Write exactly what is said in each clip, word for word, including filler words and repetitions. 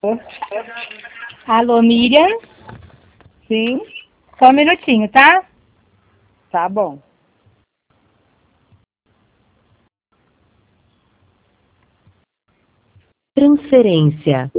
Alô, Miriam? Sim, Só um minutinho, tá? tá bom. Transferência.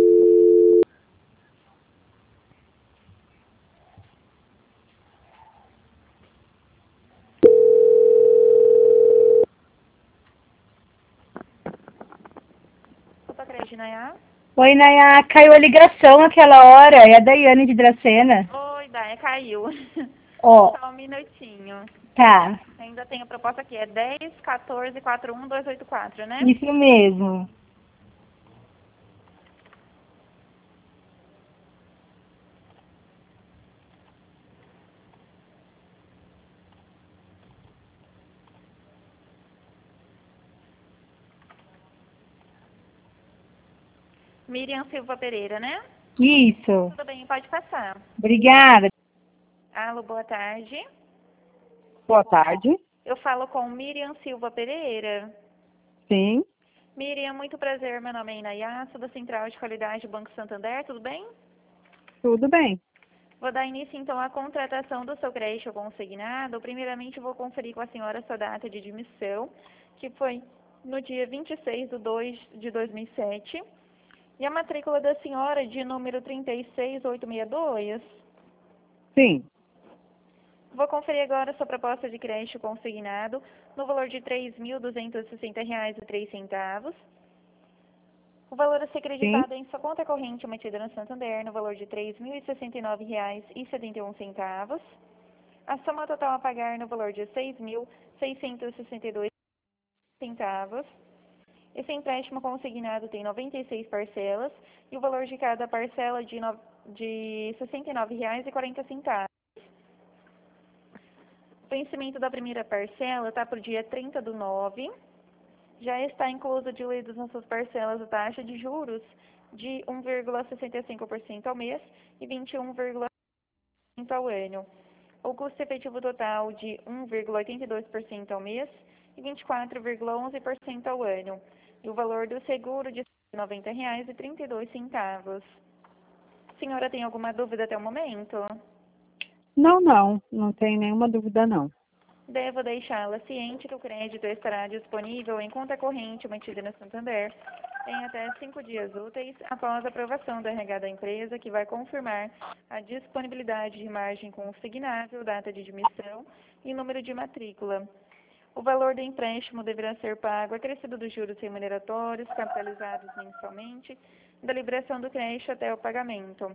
Fotocred, Nayá? Oi, Nayá. Caiu a ligação aquela hora. É a Daiane de Dracena. Oi, Daia, caiu. Ó, Só um minutinho. tá. Ainda tem a proposta aqui, é dez, quatorze, quarenta e um, duzentos e oitenta e quatro, né? Isso mesmo. Miriam Silva Pereira, né? Isso. Tudo bem, pode passar. Obrigada. Alô, boa tarde. Boa tarde. Eu falo com Miriam Silva Pereira. Sim, Miriam, muito prazer, meu nome é Inayá, sou da Central de Qualidade do Banco Santander, tudo bem? tudo bem. Vou dar início, então, à contratação do seu crédito consignado. Primeiramente, eu vou conferir com a senhora a sua data de admissão, que foi no dia vinte e seis de dois de dois mil e sete. E a matrícula da senhora de número trinta e seis mil oitocentos e sessenta e dois. Sim, Vou conferir agora a sua proposta de crédito consignado no valor de três mil duzentos e sessenta reais e três centavos. O valor a ser sim, creditado em sua conta corrente mantida no Santander no valor de três mil e sessenta e nove reais e setenta e um centavos. A soma total a pagar no valor de seis mil seiscentos e sessenta e dois centavos. Esse empréstimo consignado tem noventa e seis parcelas e o valor de cada parcela de, no... de sessenta e nove reais e quarenta centavos. O vencimento da primeira parcela está para o dia trinta do nove. Já está incluso diluídos nas suas parcelas a taxa de juros de um vírgula sessenta e cinco por cento ao mês e vinte e um vírgula cinco por cento ao ano. O custo efetivo total de um vírgula oitenta e dois por cento ao mês e vinte e quatro vírgula onze por cento ao ano. E o valor do seguro de noventa reais e trinta e dois centavos. A senhora tem alguma dúvida até o momento? não, não, não tem nenhuma dúvida não. Devo deixá-la ciente que o crédito estará disponível em conta corrente mantida no Santander em até cinco dias úteis após a aprovação do R H da empresa, que vai confirmar a disponibilidade de margem consignável, data de admissão e número de matrícula. O valor do empréstimo deverá ser pago acrescido dos juros remuneratórios capitalizados mensalmente da liberação do crédito até o pagamento.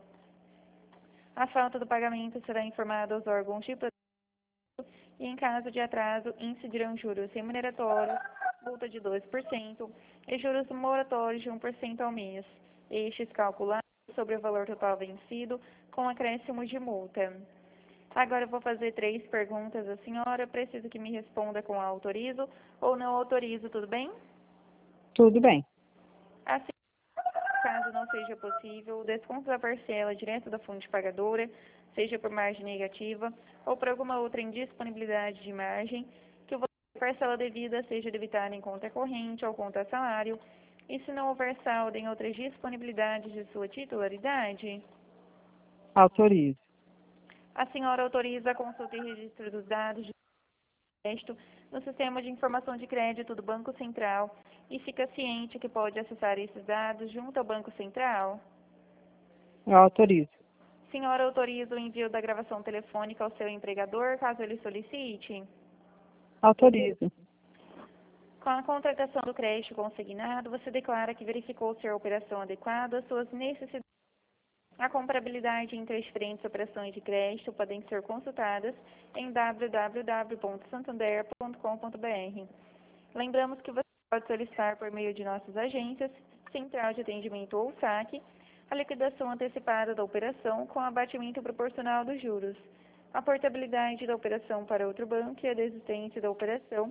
A falta do pagamento será informada aos órgãos de proteção e, em caso de atraso, incidirão juros remuneratórios, multa de dois por cento e juros moratórios de um por cento ao mês, estes calculados sobre o valor total vencido com acréscimo de multa. Agora eu vou fazer três perguntas à senhora, preciso que me responda com autorizo ou não autorizo, tudo bem? Tudo bem. Assim, caso não seja possível, o desconto da parcela direto da fonte pagadora, seja por margem negativa ou por alguma outra indisponibilidade de margem, que o valor da parcela devida seja debitada em conta corrente ou conta salário, e se não houver saldo em outras disponibilidades de sua titularidade, Autorizo. a senhora autoriza a consulta e registro dos dados de crédito no sistema de informação de crédito do Banco Central e fica ciente que pode acessar esses dados junto ao Banco Central? Eu autorizo. Senhora autoriza o envio da gravação telefônica ao seu empregador, caso ele solicite? Autorizo. Com a contratação do crédito consignado, você declara que verificou ser a operação adequada às suas necessidades. A comparabilidade entre as diferentes operações de crédito podem ser consultadas em w w w ponto santander ponto com ponto b r. Lembramos que você pode solicitar por meio de nossas agências, Central de Atendimento ou saque, a liquidação antecipada da operação com abatimento proporcional dos juros, a portabilidade da operação para outro banco e a desistência da operação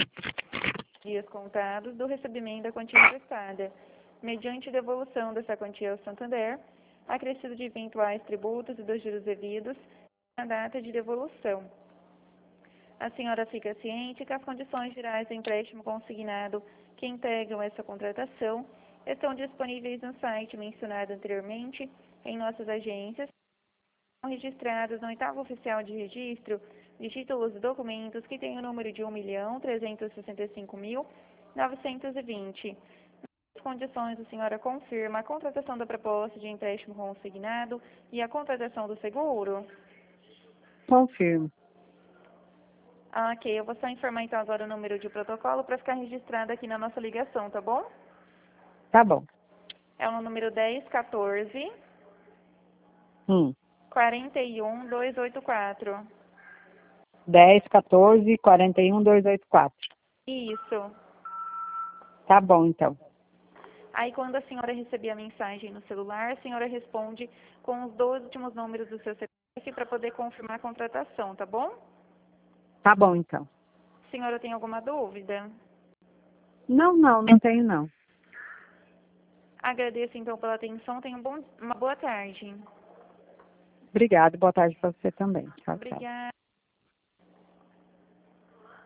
dias contados do recebimento da quantia emprestada, mediante devolução dessa quantia ao Santander, acrescido de eventuais tributos e dos juros devidos na data de devolução. A senhora fica ciente que as condições gerais do empréstimo consignado que integram essa contratação estão disponíveis no site mencionado anteriormente em nossas agências, são registrados no oitavo oficial de registro de títulos e documentos que tem o número de um milhão trezentos e sessenta e cinco mil novecentos e vinte. Nas condições, a senhora confirma a contratação da proposta de empréstimo consignado e a contratação do seguro? Confirmo. Ah, ok, eu vou só informar então agora o número de protocolo para ficar registrado aqui na nossa ligação, tá bom? Tá bom. É o número dez quatorze, Hum. quarenta e um, duzentos e oitenta e quatro. dez, quatorze, quarenta e um, duzentos e oitenta e quatro. Isso. Tá bom, então. Aí, quando a senhora receber a mensagem no celular, a senhora responde com os dois últimos números do seu C P F para poder confirmar a contratação, tá bom? Tá bom, então. A senhora tem alguma dúvida? Não, não, não tenho, não. Agradeço, então, pela atenção. Tenha um bom, uma boa tarde. Obrigada. Boa tarde para você também. Tchau, tchau. Obrigada.